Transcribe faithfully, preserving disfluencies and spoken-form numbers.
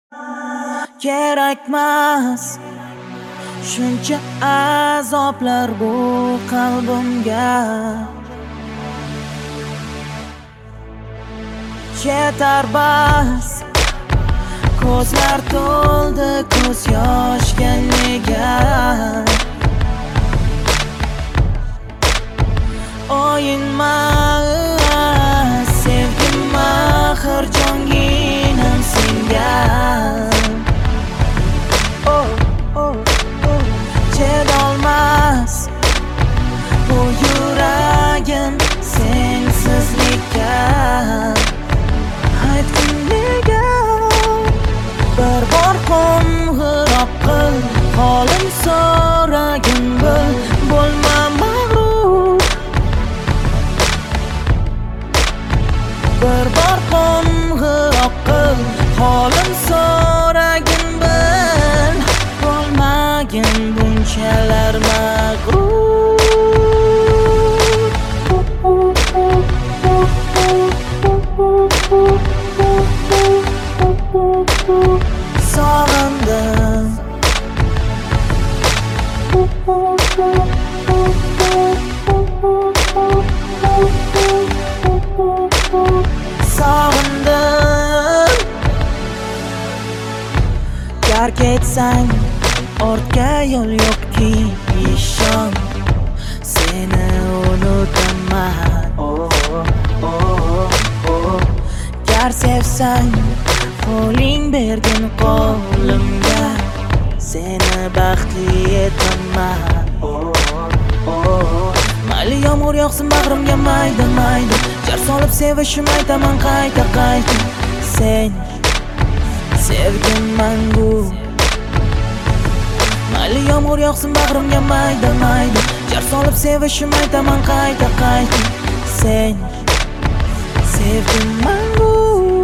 Kerakmas shuncha azoblar bu qalbimga. Yetar bas, ko'zlar to'ldi ko'z yoshga nega. O'yinmas sevgim mahir jonginam senga. Oh, oh, oh. Chedolmas bu yuragim sensizlikka. Aytgin nega bir bor qo'ng'iroq qil, holim so'ragin bil, bo'lma mag'rur. Bir bor qo'ng'iroq qil, holim so'ragin bil, bo'lmagin bunchalar mag'rur. Sog'indim, sog'indim. Gar ketsang ortga yo'l yo'qki, ishon, seni unutaman. Oh, oh, oh. Gar sevsang qo'ling bergin qo'limga, seni baxtli etaman. Oh, oh. Mayli yomg'ir yog'sin bag'rimga mayda mayda, jar solib sevishim aytaman qayta qayta. Sen sevgim mangu. Mayli yomg'ir yog'sin bag'rimga mayda mayda, jar solib sevishim aytaman qayta qayta. Sen sevgim mangu.